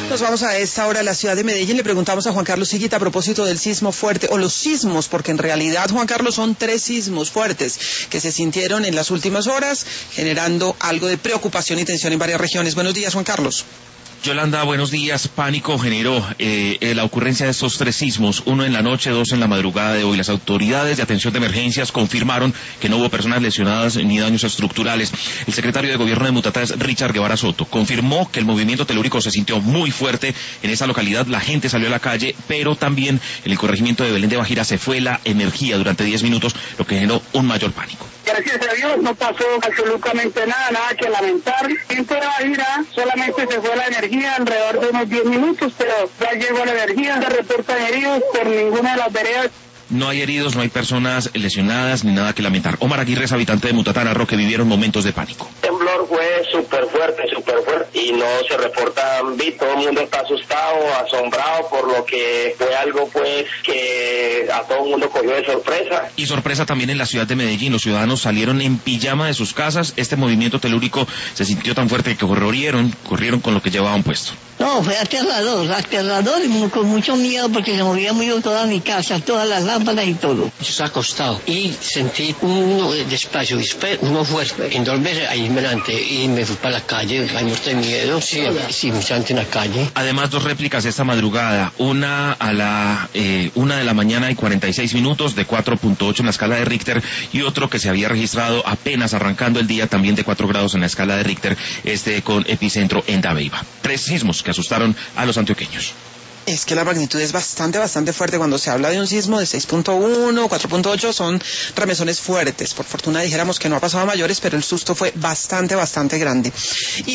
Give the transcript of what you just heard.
Nos vamos a esta hora a la ciudad de Medellín. Le preguntamos a Juan Carlos Higuita a propósito del sismo fuerte, o los sismos, porque en realidad, Juan Carlos, son 3 sismos fuertes que se sintieron en las últimas horas, generando algo de preocupación y tensión en varias regiones. Buenos días, Juan Carlos. Yolanda, buenos días. Pánico generó la ocurrencia de estos 3 sismos, uno en la noche, 2 en la madrugada de hoy. Las autoridades de atención de emergencias confirmaron que no hubo personas lesionadas ni daños estructurales. El secretario de Gobierno de Mutatá es Richard Guevara Soto. Confirmó que el movimiento telúrico se sintió muy fuerte en esa localidad. La gente salió a la calle, pero también en el corregimiento de Belén de Bajira se fue la energía durante 10 minutos, lo que generó un mayor pánico. Gracias a Dios no pasó absolutamente nada que lamentar. En toda Bajira solamente se fue la energía alrededor de unos 10 minutos, pero ya llegó la energía. No se reportan heridos por ninguna de las veredas. No hay heridos, no hay personas lesionadas ni nada que lamentar. Omar Aguirre es habitante de Mutatá, narró que vivieron momentos de pánico. El temblor fue súper fuerte y no se reportan bits. Todo el mundo está asustado, asombrado, por lo que fue algo pues que a todo el mundo cogió de sorpresa. Y sorpresa también en la ciudad de Medellín. Los ciudadanos salieron en pijama de sus casas. Este movimiento telúrico se sintió tan fuerte que corrieron con lo que llevaban puesto. No, fue aterrador y con mucho miedo porque se movía muy toda mi casa, todas las lámparas y todo. Yo estaba acostado y sentí uno despacio, uno fuerte, entonces ahí delante y me fui para la calle, hay mucho miedo, sí, mucha gente en la calle. Además, 2 réplicas esta madrugada, una a la 1 de la mañana y 46 minutos de 4.8 en la escala de Richter y otro que se había registrado apenas arrancando el día también de 4 grados en la escala de Richter, con epicentro en Dabeiba. 3 sismos que asustaron a los antioqueños. Es que la magnitud es bastante fuerte. Cuando se habla de un sismo de 6.1, 4.8, son remesones fuertes. Por fortuna dijéramos que no ha pasado a mayores, pero el susto fue bastante grande.